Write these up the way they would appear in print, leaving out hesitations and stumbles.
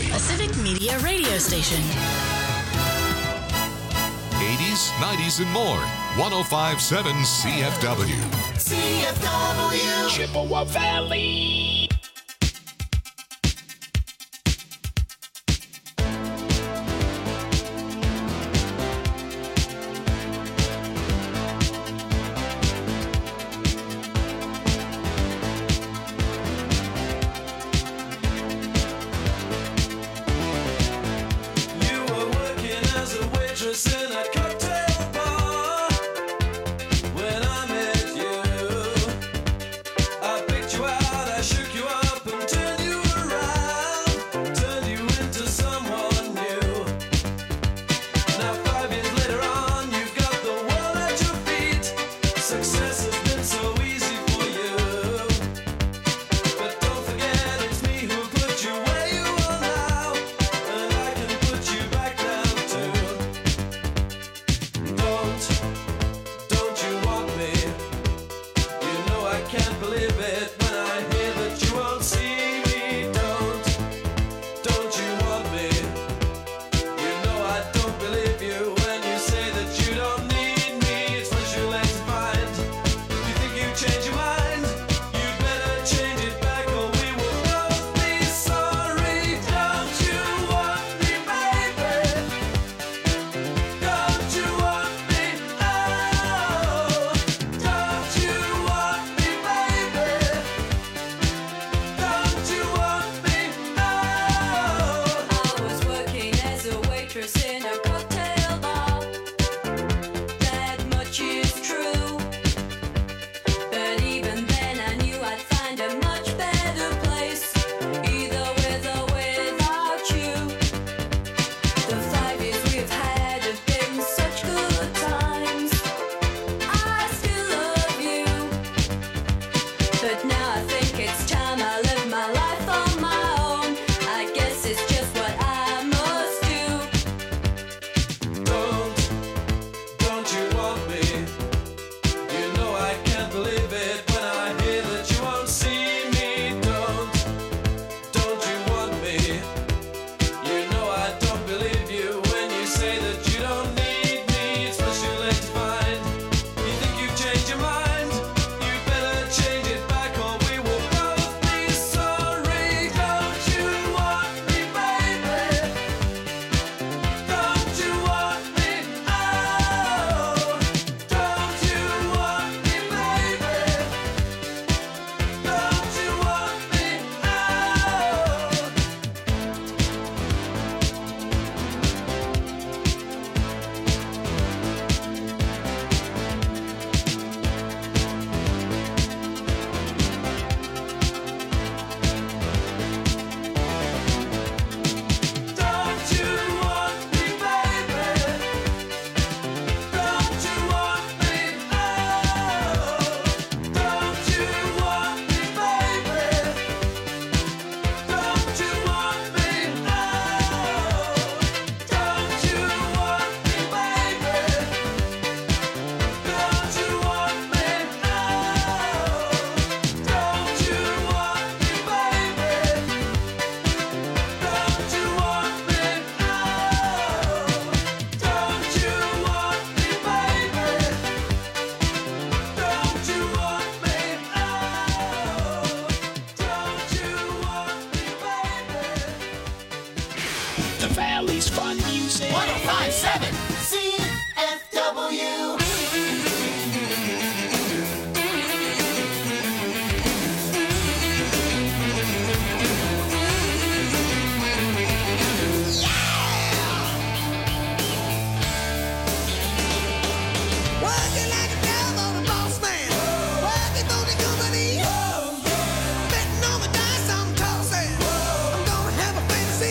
Valley. A Civic Media radio station. 80s, 90s, and more. 105.7 CFW. CFW. Chippewa Valley.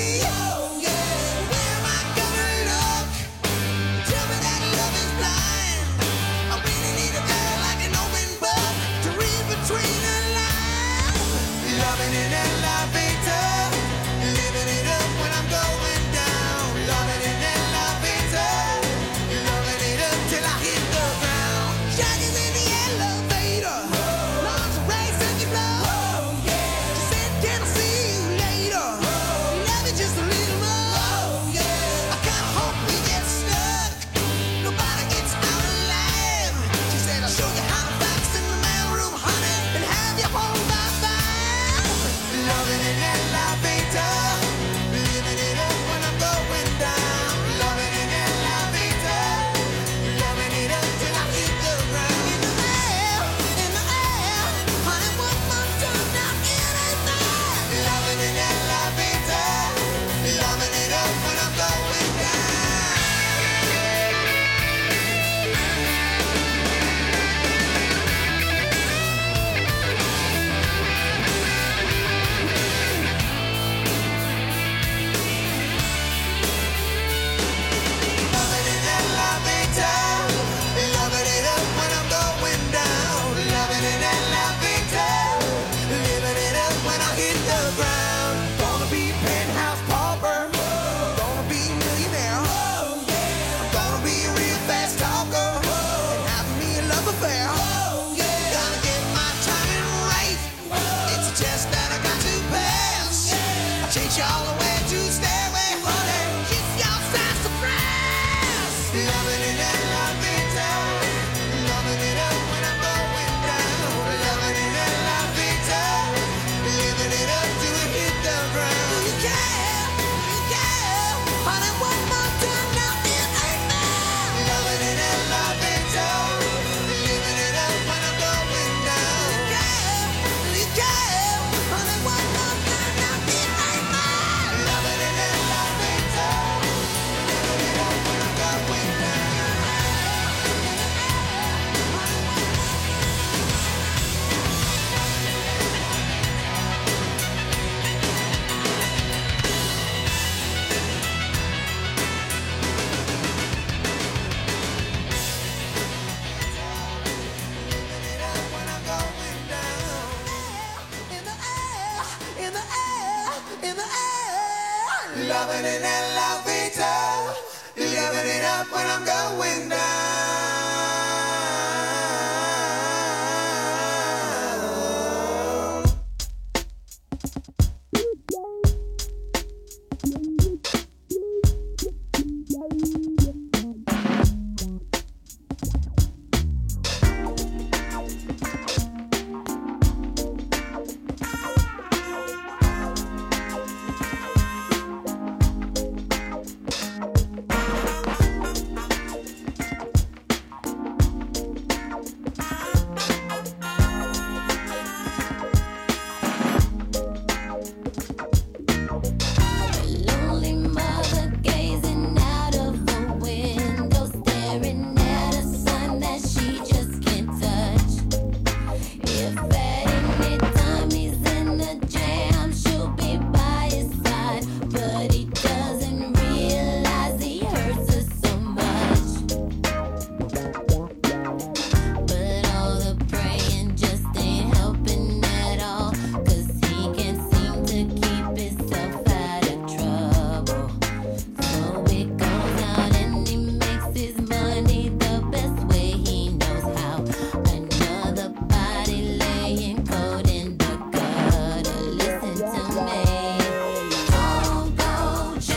Tell me that love is blind. all the way to Stairway, honey. Kiss your sassafras. Loving it and loving it up. Loving it up when I'm going down. Loving it and loving it up. Living it up till we hit the ground. You can, honey, one more time now it ain't mine. Loving it and loving it up. Living it up when I'm going down. You can, honey, one more time now it ain't mine. Loving it and loving it up. Living it up when I'm going down. Loving it and loving it up. Loving it up when I'm going down. Lonely mother gazing out of the window, staring at a sun that she just can't touch. If at any time he's in a jam, she'll be by his side, but he doesn't realize he hurts her so much. But all the praying just ain't helping at all, 'cause he can't seem to keep himself out of trouble. So he goes out and he makes his money the best way he knows how. Another body laying cold in the gutter. Listen to me. Don't go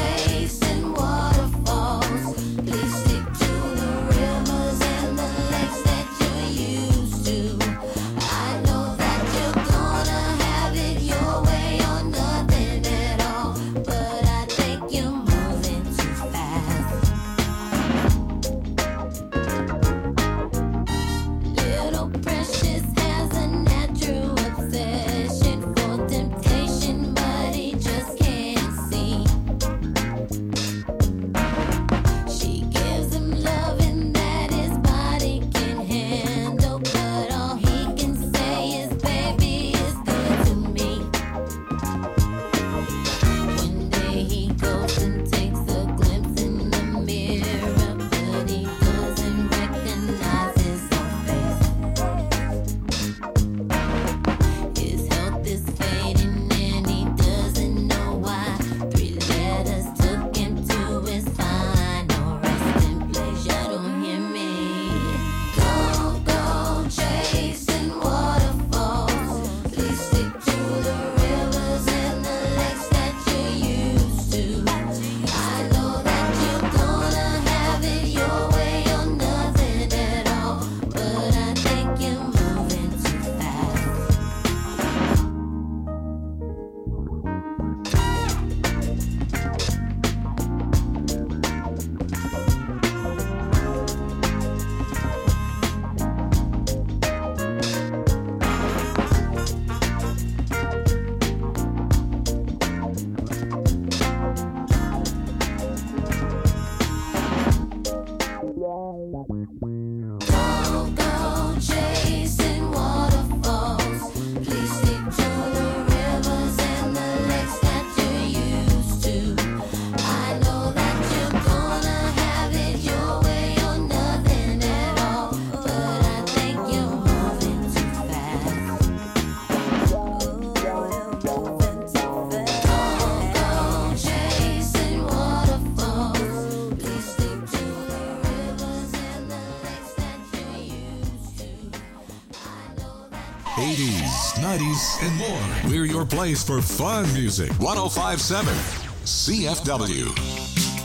80s, 90s, and more. We're your place for fun music. 1057 CFW.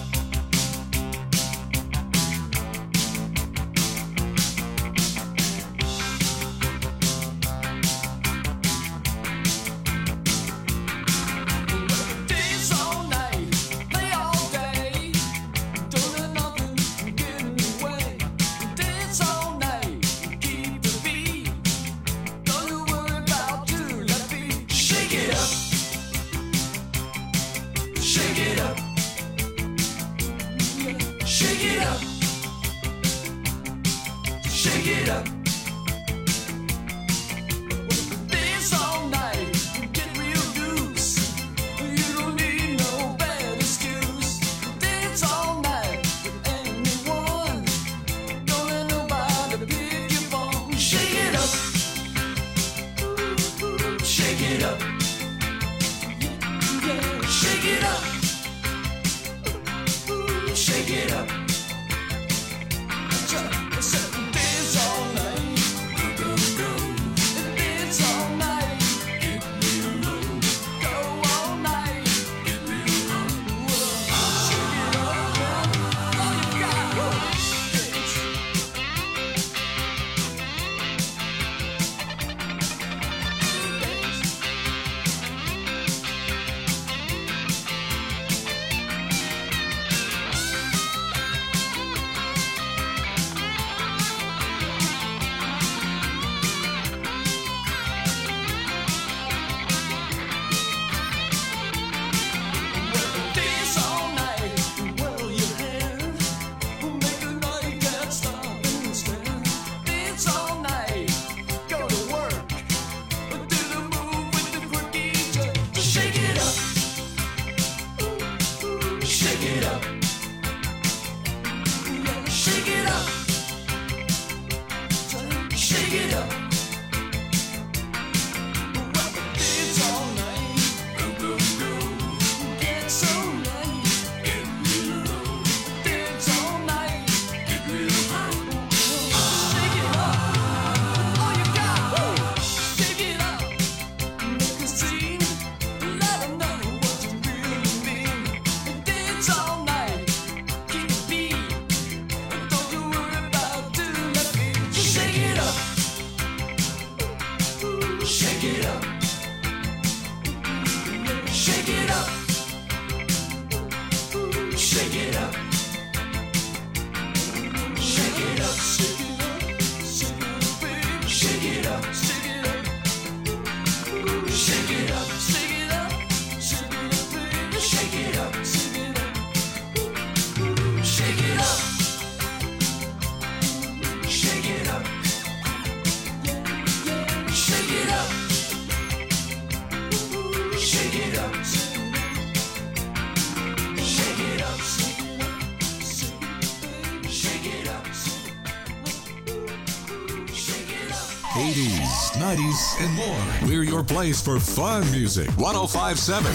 And more. We're your place for fun music. 1057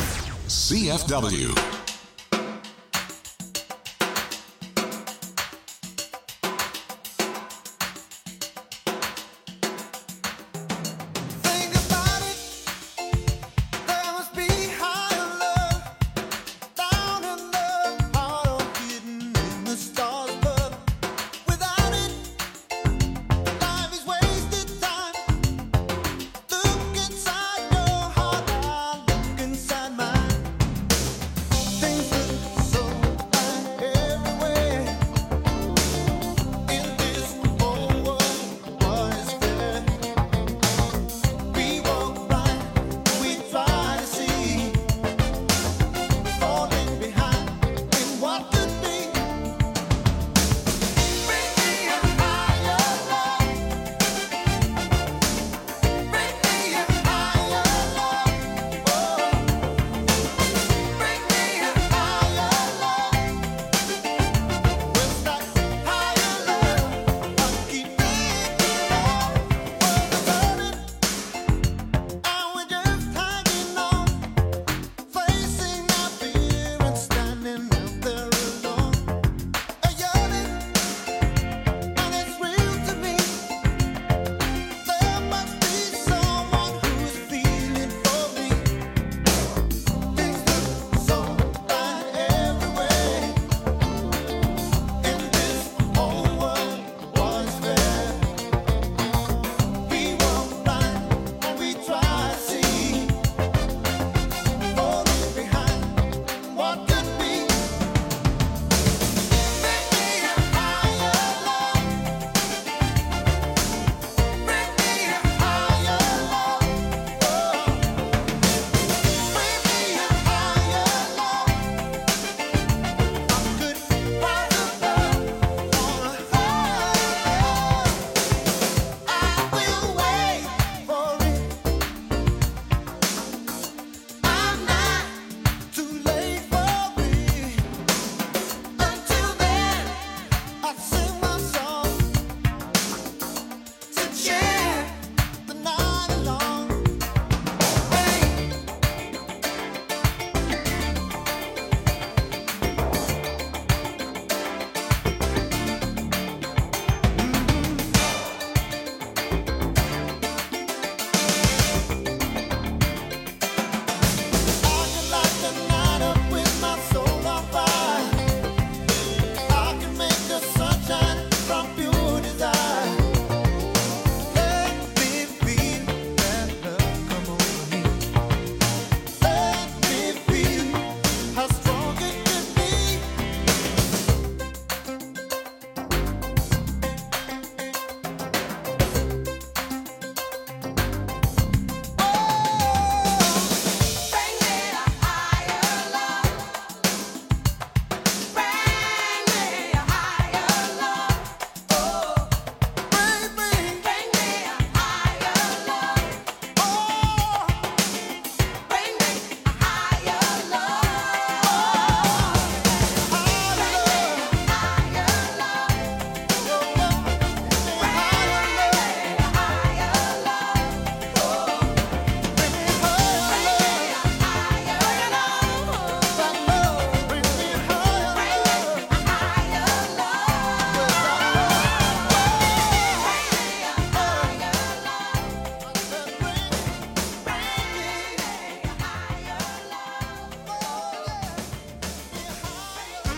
CFW. Look inside my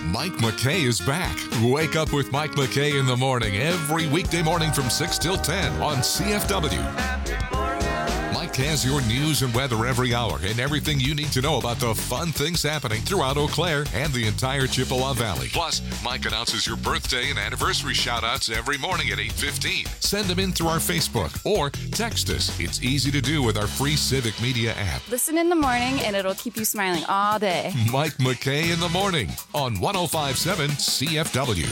Mike McKay is back. Wake up with Mike McKay in the morning every weekday morning from 6 till 10 on CFW. Mike has your news and weather every hour and everything you need to know about the fun things happening throughout Eau Claire and the entire Chippewa Valley. Plus, Mike announces your birthday and anniversary shout-outs every morning at 8:15. Send them in through our Facebook or text us. It's easy to do with our free Civic Media app. Listen in the morning and it'll keep you smiling all day. Mike McKay in the morning on 105.7 CFW.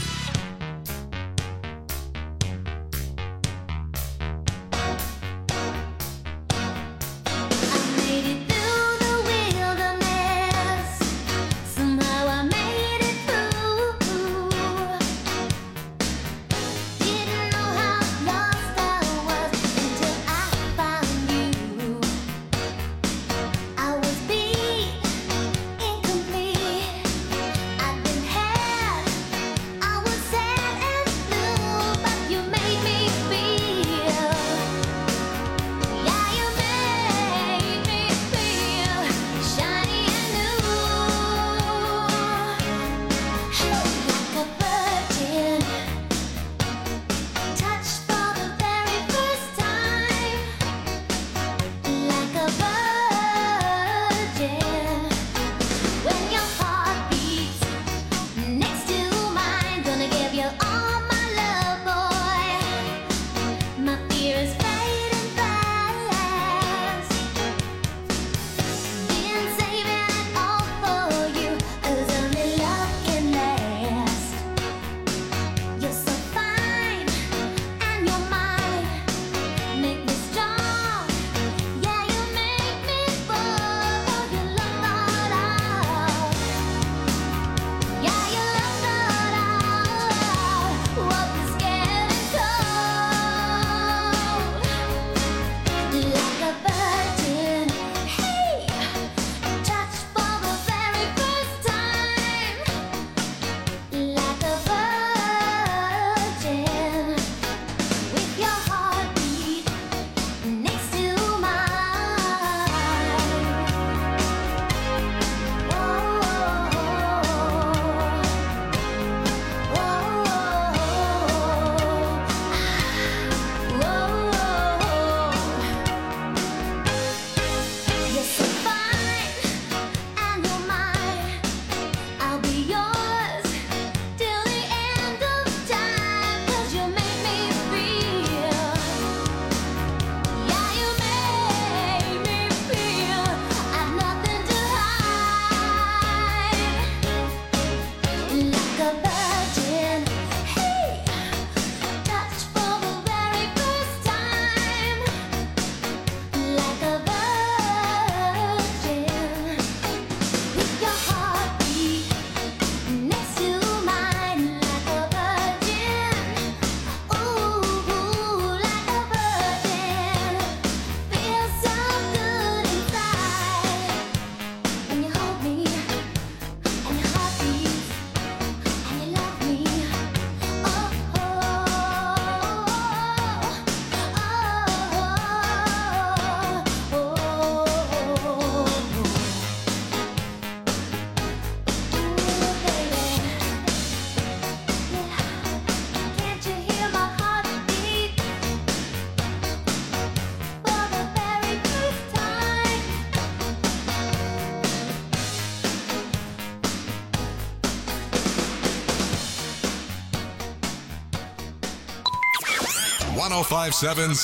.5.7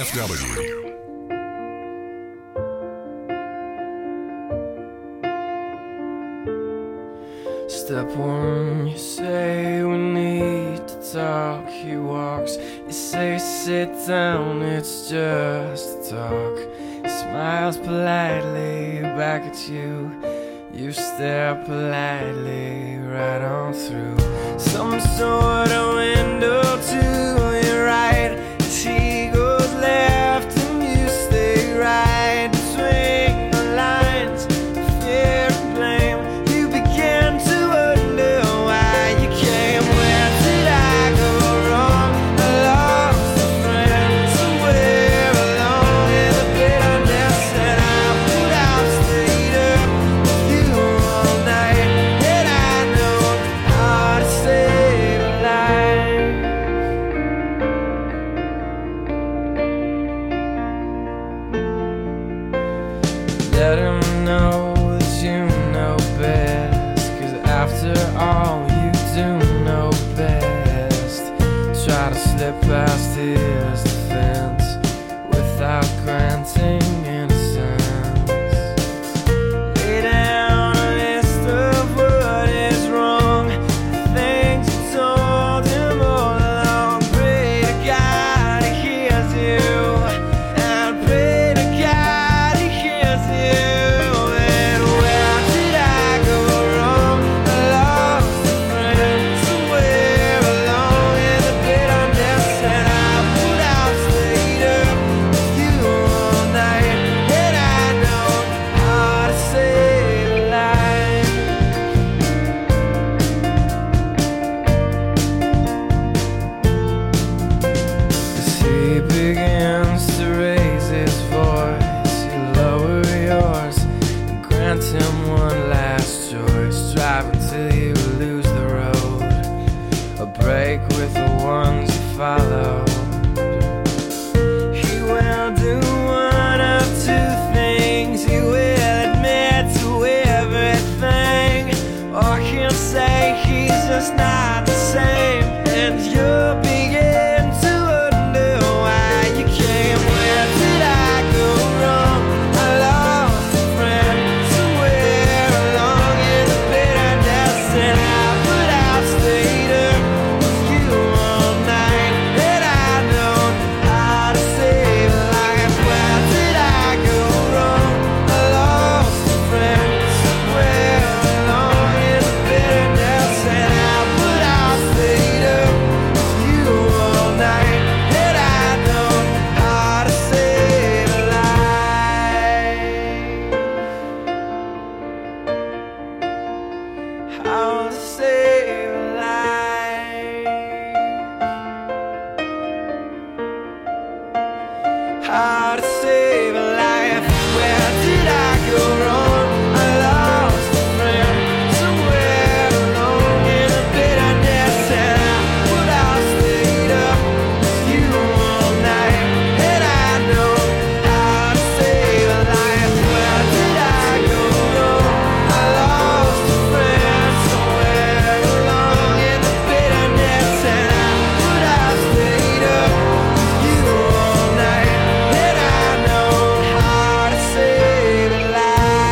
CFW. Step one, you say we need to talk. He walks, you say sit down, it's just a talk. He smiles politely back at you. You stare politely right on through some sort of window to your right. As he goes left and you stay right between the lines of fear and blame. You begin to wonder why you came. Where did I go wrong? I lost a friend somewhere along in the bitterness, and I would have stayed up with you all night. And I know after all you do know best. Try to slip past his defense without granting innocence. Lay down a list of what is wrong, the things you told him all along. Pray to God he hears you, and pray to God he hears you. And where did I go wrong? I lost a friend somewhere along in the bitterness, and I put out stayed up with you all night, and I know how to save a life. As he begins to raise his voice, you lower yours and grant him one last choice. Drive until you lose the road, a break with the ones you follow. He will do one of two things. He will admit to everything, or he'll say he's just not the same, and you'll begin to wonder why you came. Where did I go wrong? I lost a friend somewhere along in the bitterness, and I put out stayed up with you all night, and I know how to save a life. Where did I go wrong? I lost a friend somewhere along in the bitterness, and I put out stayed up with you all night, and I know how to save a life. How to save a life. How to save a life. Where did I go wrong? I lost a friend somewhere along in the bitterness, and I put out stayed up with you all night, and I know how to save a life. Where did I go wrong? I lost a friend somewhere along in the bitterness, and I put out stayed up with you all night, and I know how to save a life.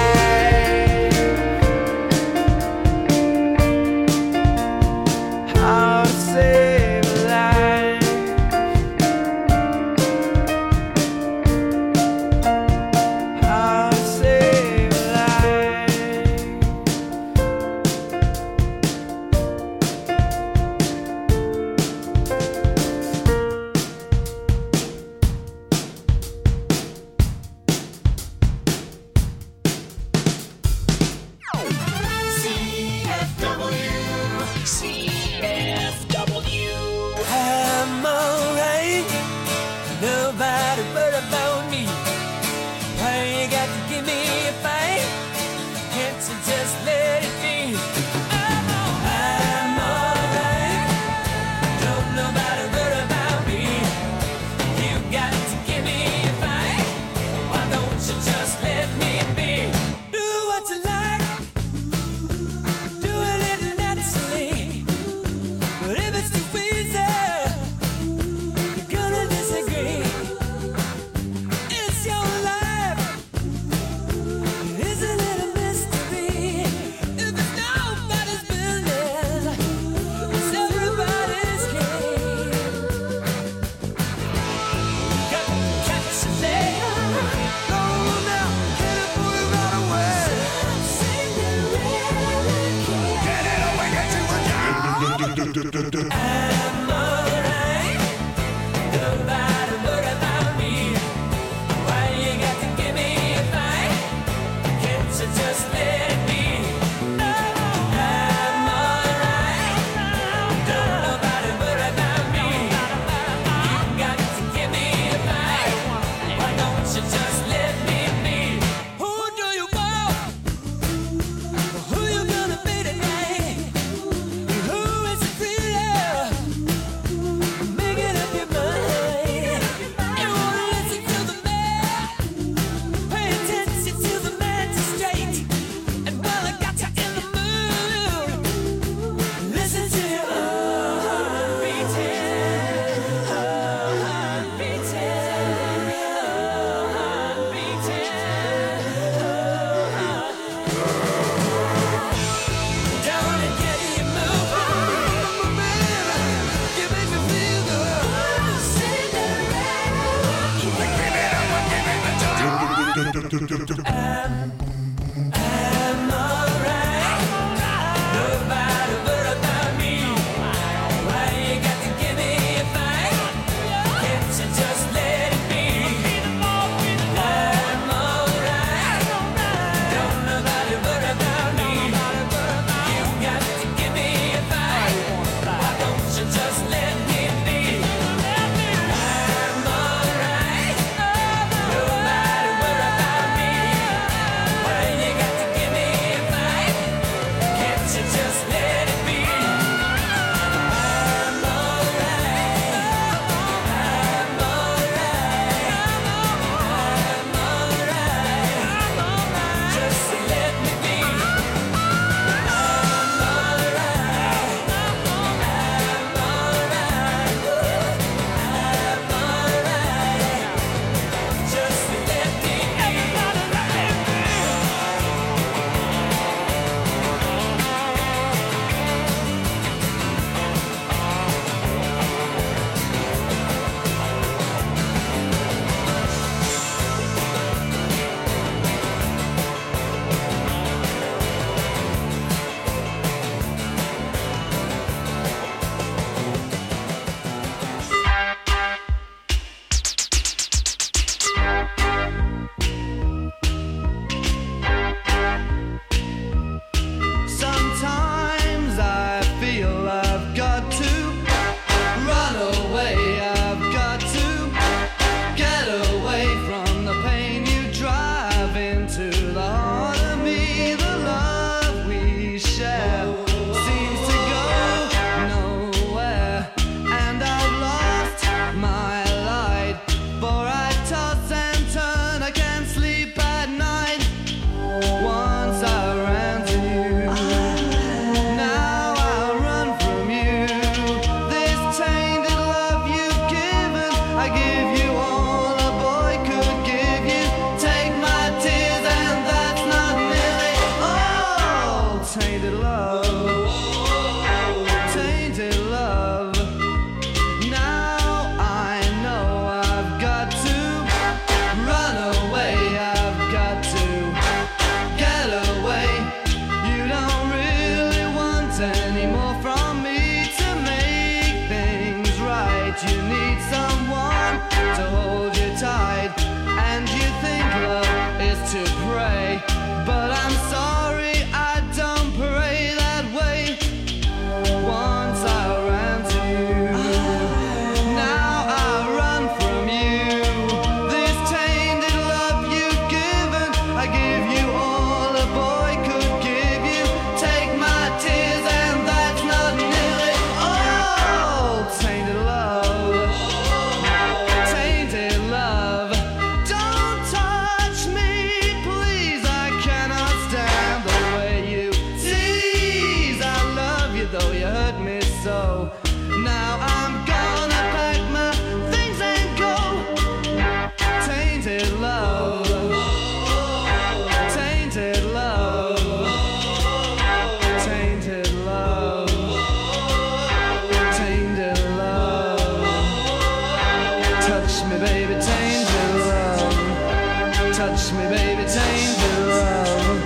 How to save a life. How to save a life. CFW. I'm alright. Nobody worry about me. Why you got to give me a fight? Can't you just let it be? I'm alright. Don't nobody worry about me. You got to give me a fight. Why don't you just let me be? Do what you like. Do it naturally. But if it's too easy, you're gonna disagree. It's your life. Isn't it a mystery? If it's nobody's business, it's everybody's game. Got to catch a day. No, now, get it, boy, right away. Get it away, get you down. I'm alright. Nobody worry about me. Why you got to give me a fight? Can't you just let it be? I'm alright. Don't nobody worry about me. You got to give me a fight. Why don't you just let me be? Who do you want? Who you gonna be tonight? Who is it really? but you need someone to hold you tight. And you think love is to pray, but I'm sorry, I don't pray that way. Once I ran to you, now I run from you. This tainted love you've given, I give you all a boy could give you. Take my tears and that's not nearly all. Tainted love, tainted love. Don't touch me, please, I cannot stand the way you tease. I love you though you hurt me so. Now I'm gonna pack my things and go. Tainted love, tainted love, tainted love, tainted love. Touch me, baby, tainted love. Touch me, baby, tainted love.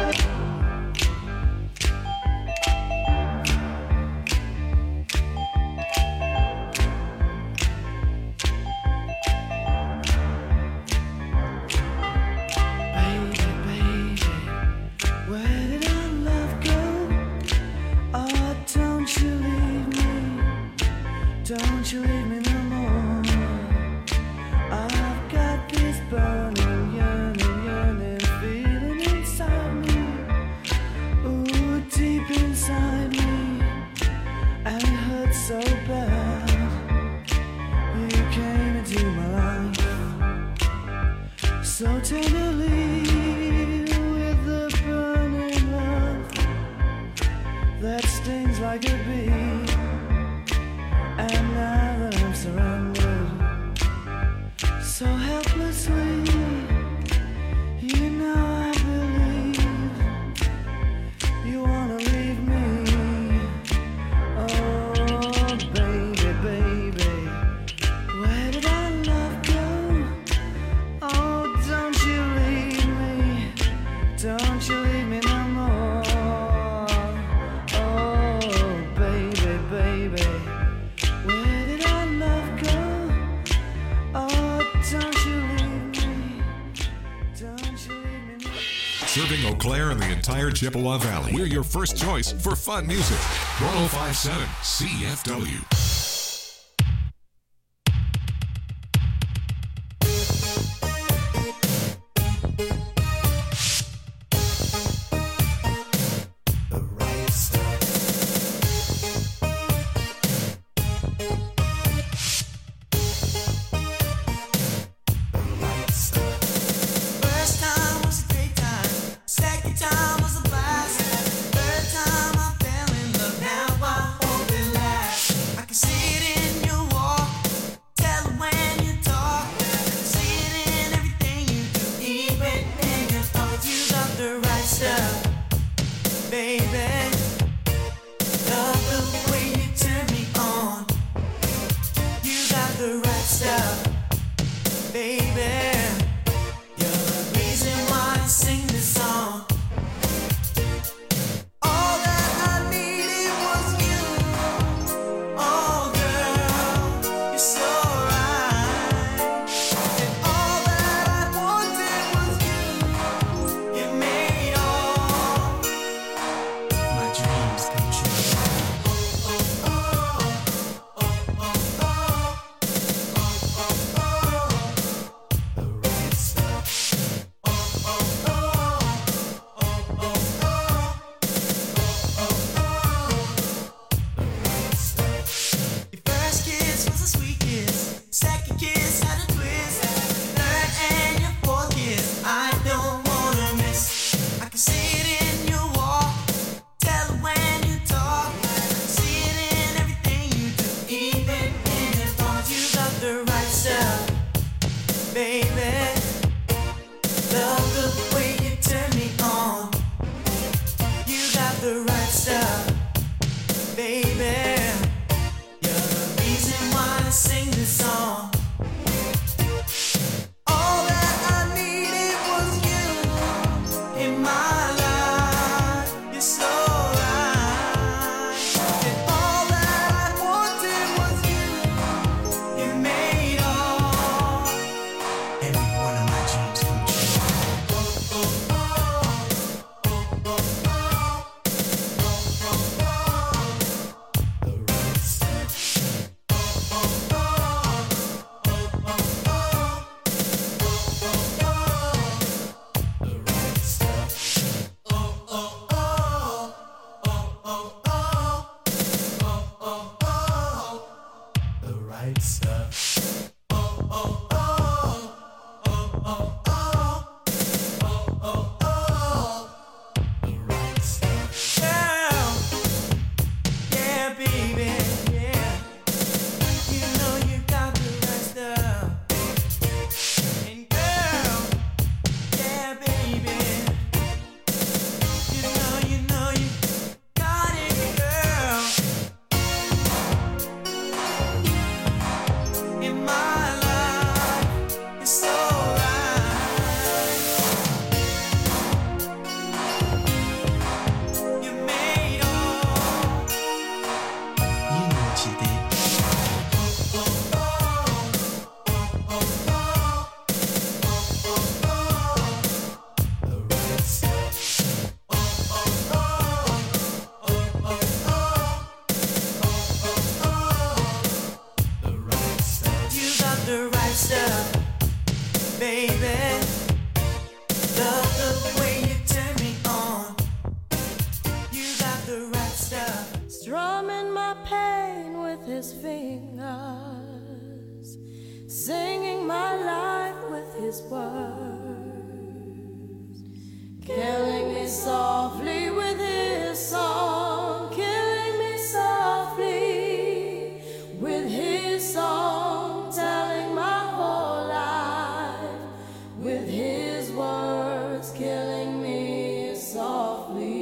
Baby, baby, where did our love go? Oh, don't you leave me. Don't you leave me no more. I've got this burning, yearning feeling inside me. Ooh, deep inside me. And it hurts so bad. You came into my life so tenderly with the burning love that stings like a bee. And now that I'm surrounded so helplessly, you know I believe you wanna leave me. Oh, baby, baby, where did our love go? Oh, don't you leave me, don't you leave me no more. Oh, baby, baby, where did our love go? Oh, don't you leave me, don't you leave me no. Serving Eau Claire and the entire Chippewa Valley. We're your first choice for fun music. 1057 CFW. First time was a great time, second time was a blast, third time I fell in love. Now I hope it lasts. I can right stuff. Oh, oh, oh. Oh, oh, oh. Oh, oh, oh. The right stuff. Girl, yeah, baby, yeah. You know you got the right stuff. And girl, yeah, baby. You know you got it, girl. In my life, it's alright. You made all. You know what you did. Oh, oh, oh. Oh, oh, oh. The right stuff. Oh, oh, oh. Oh, oh, oh. The right stuff. You got the right stuff, baby. Love the way you turn me on. You got the right stuff. Strumming my pain with his fingers, singing my life with his words, killing me softly with his song, killing me softly with his song, telling my whole life with his words, killing me softly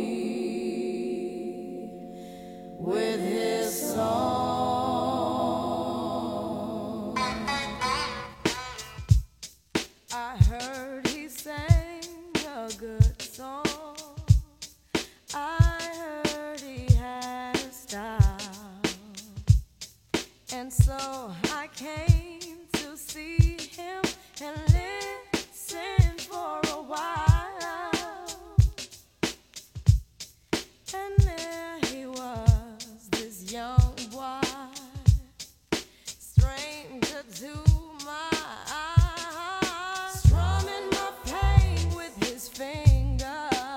with his song. I heard he sang a good song. I heard he had a style. And so I came to see him and listen for a while. And there he was, this young boy, stranger to my eyes, strumming my pain with his fingers,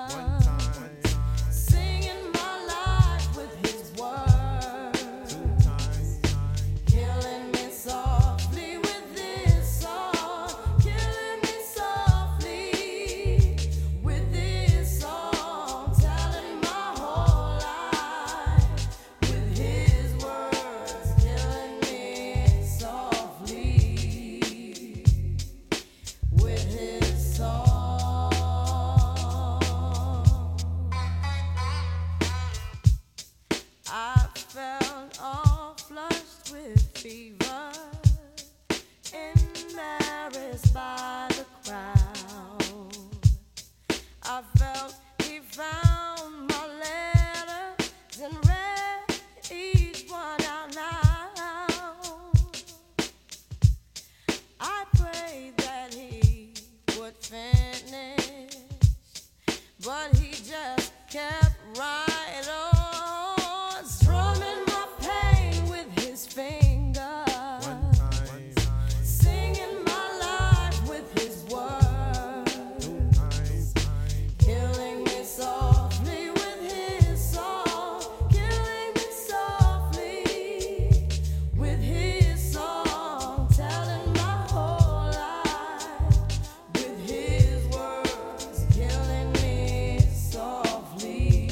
singing my life with his words, killing me softly with this song, killing me softly with this song, telling my whole life with his words, killing me softly with his song. I felt all flushed with fever, embarrassed by the crowd. I felt he found my letters and read each one out loud. I prayed that he would finish, but he just kept right on, strumming my pain with his fingers, singing my life with his words, killing me softly with his song, killing me softly with his song, telling my whole life with his words, killing me softly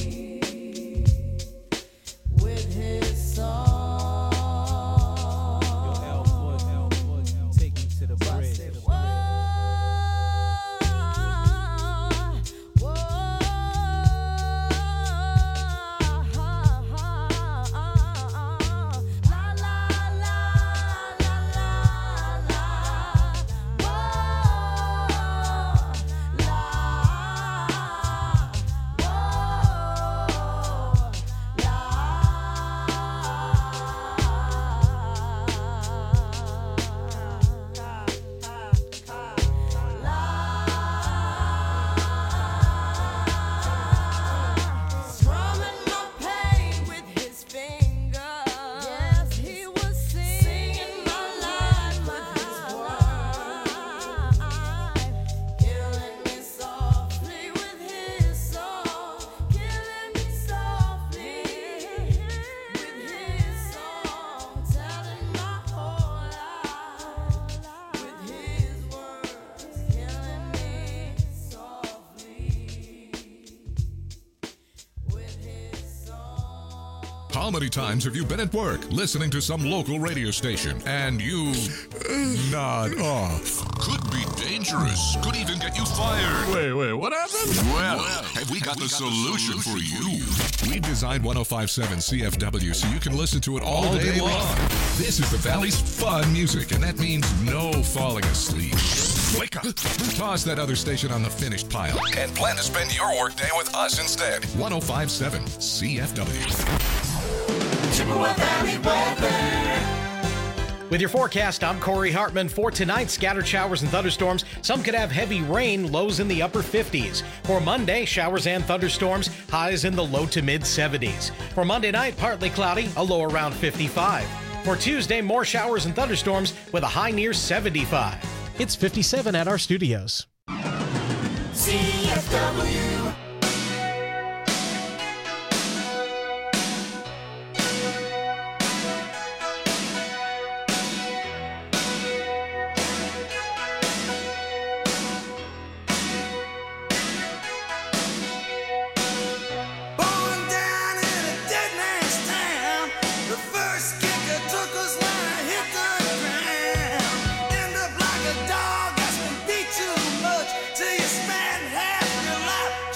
How many times have you been at work listening to some local radio station and you nod off? Could be dangerous. Could even get you fired. Wait, what happened? Well, have we got the solution for you? We designed 105.7 CFW so you can listen to it all day long. This is the Valley's fun music, and that means no falling asleep. Wake up. Toss that other station on the finished pile and plan to spend your workday with us instead. 105.7 CFW. Chippewa Valley weather. With your forecast, I'm Corey Hartman. For tonight, scattered showers and thunderstorms. Some could have heavy rain, lows in the upper 50s. For Monday, showers and thunderstorms, highs in the low to mid 70s. For Monday night, partly cloudy, a low around 55. For Tuesday, more showers and thunderstorms with a high near 75. It's 57 at our studios. CFW. Till you spend half your life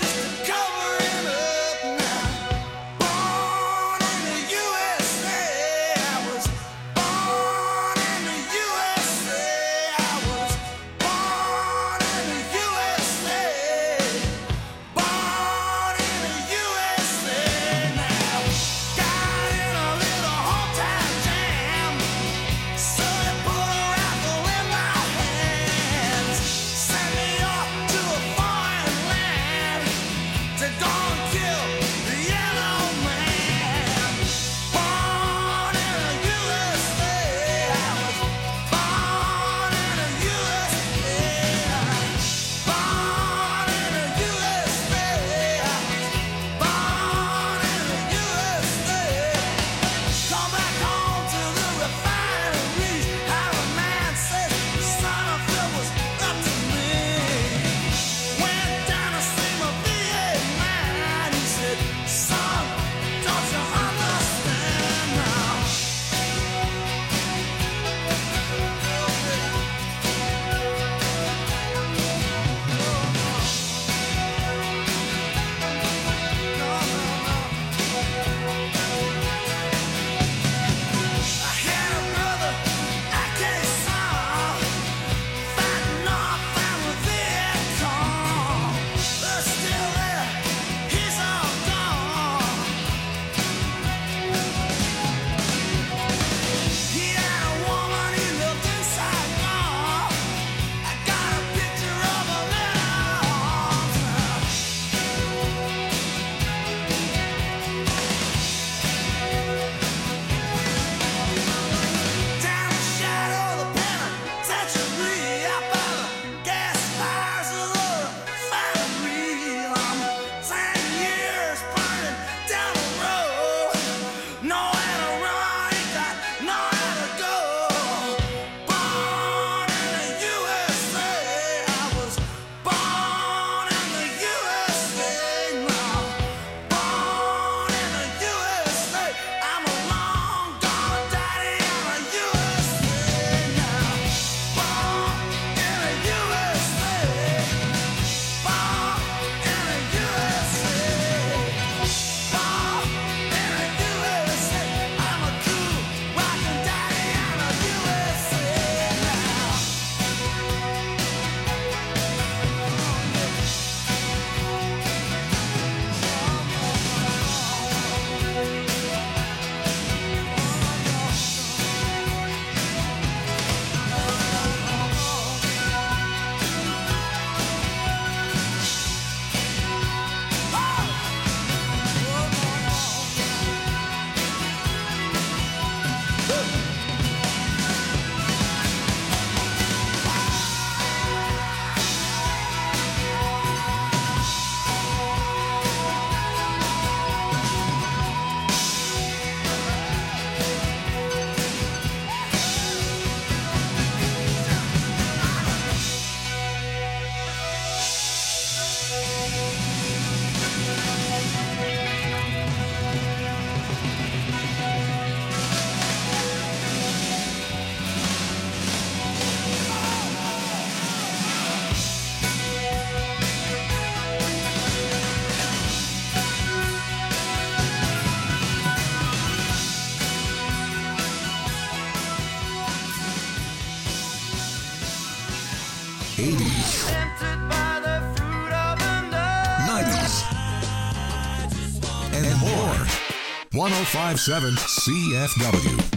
1057 CFW.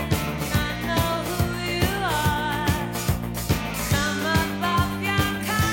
Some above your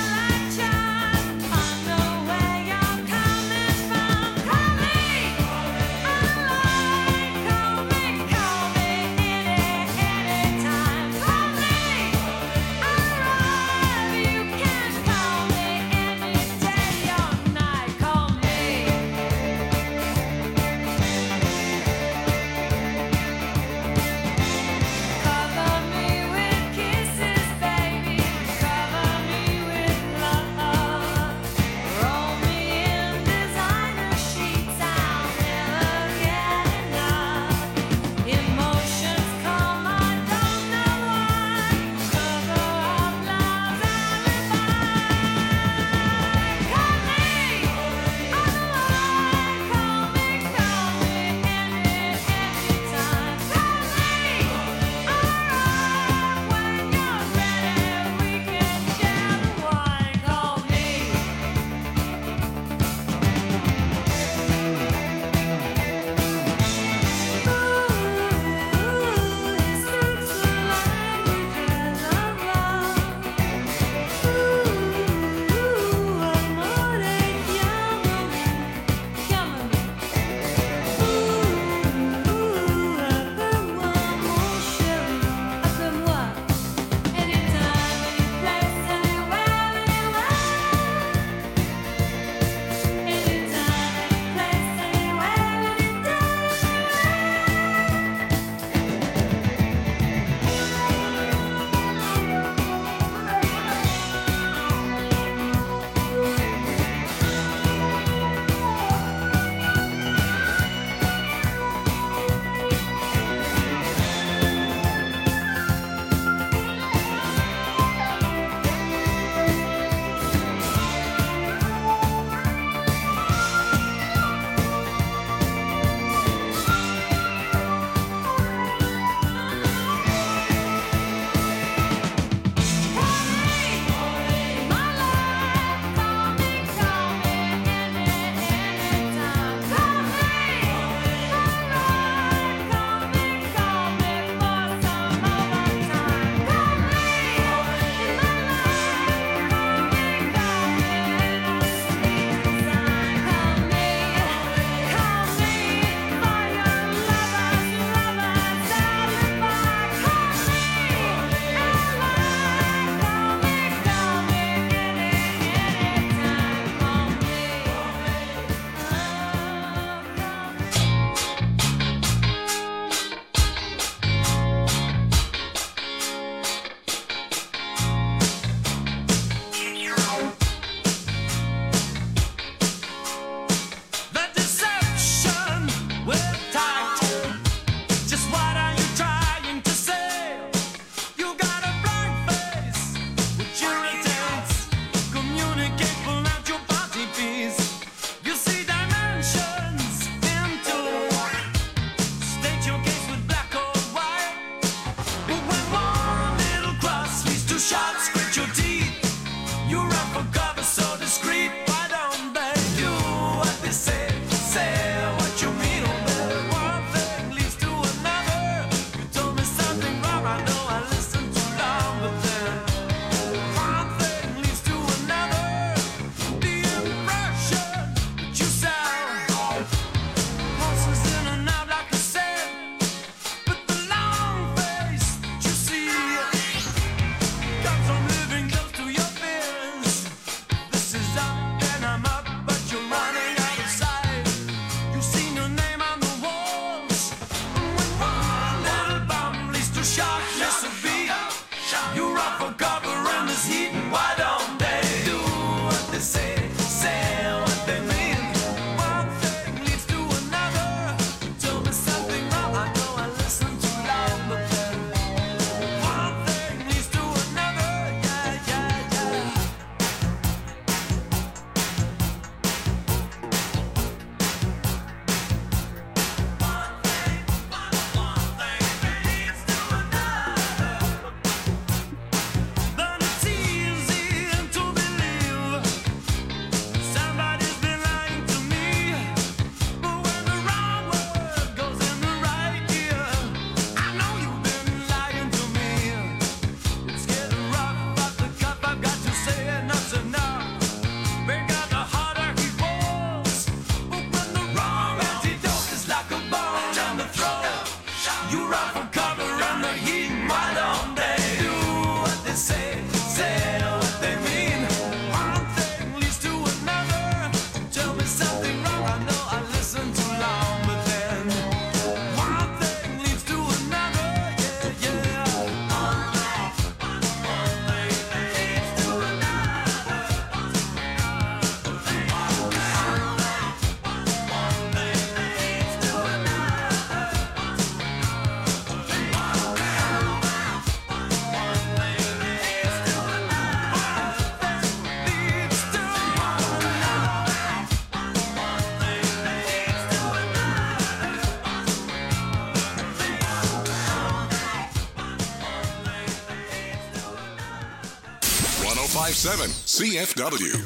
1057 CFW.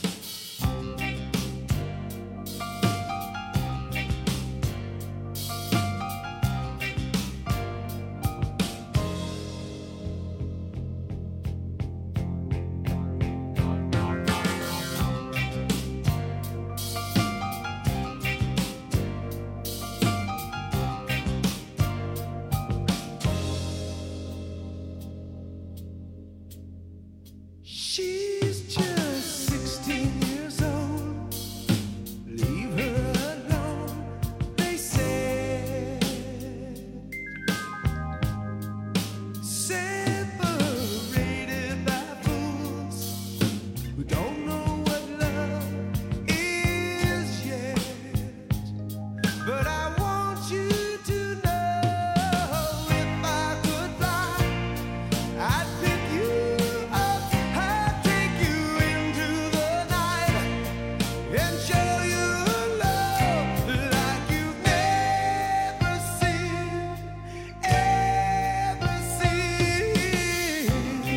She's just 16 years old. Leave her alone, they said. Separated by fools who don't know what love is yet. But I want you to know, if I could fly, I'd pick you up. I'd take you into the night and show you love like you've never seen, ever seen.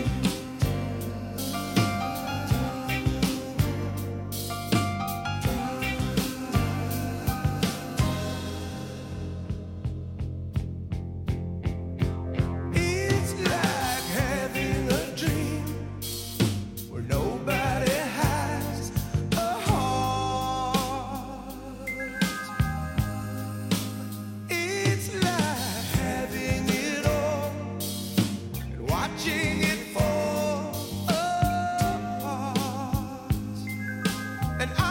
It's like having a dream where nobody has a heart. It's like having it all and watching it fall apart. And I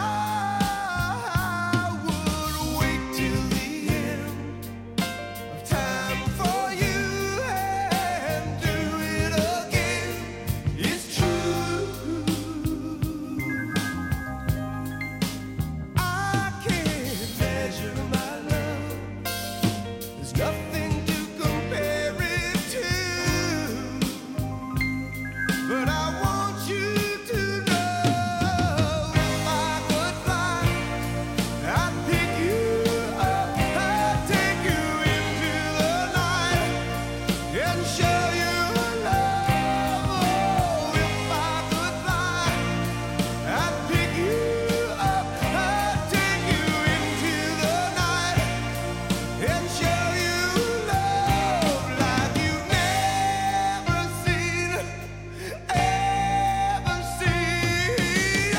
would wait till the end of time for you and do it again. It's true. I can't measure my love. There's nothing to compare it to. But I want you to know, if I could fly, I'd pick you up, I'd take you into the night and show you love. Oh, if I could fly, I'd pick you up, I'd take you into the night and show you love like you've never seen, ever seen.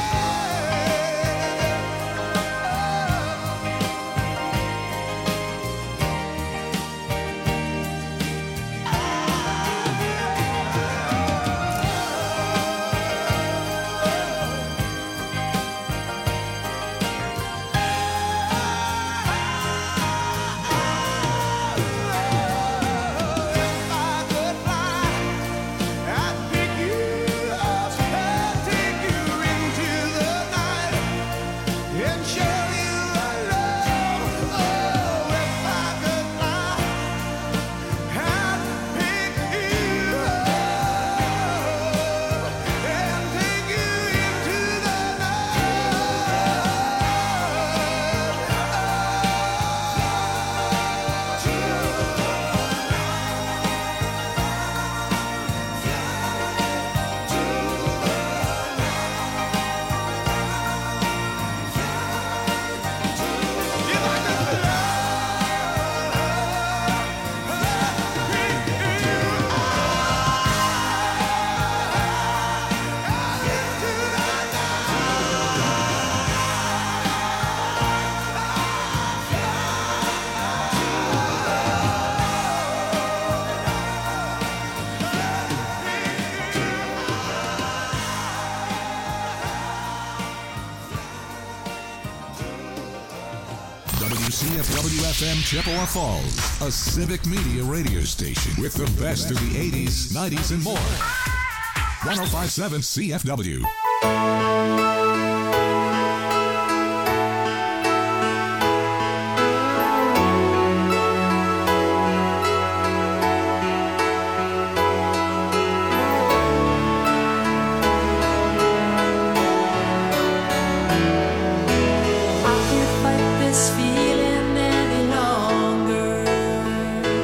If I could fly, I'd pick you up, I'd take you into the night and show you love. Oh, if I could fly, I'd pick you up and take you into the WCFW-FM Chippewa Falls, a civic media radio station with the best of the 80s, 90s, and more. 1057 CFW.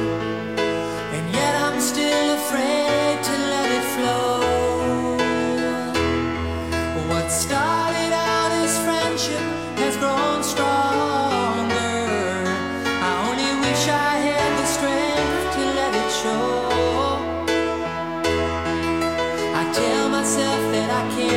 and yet I'm still afraid to let it flow. I can't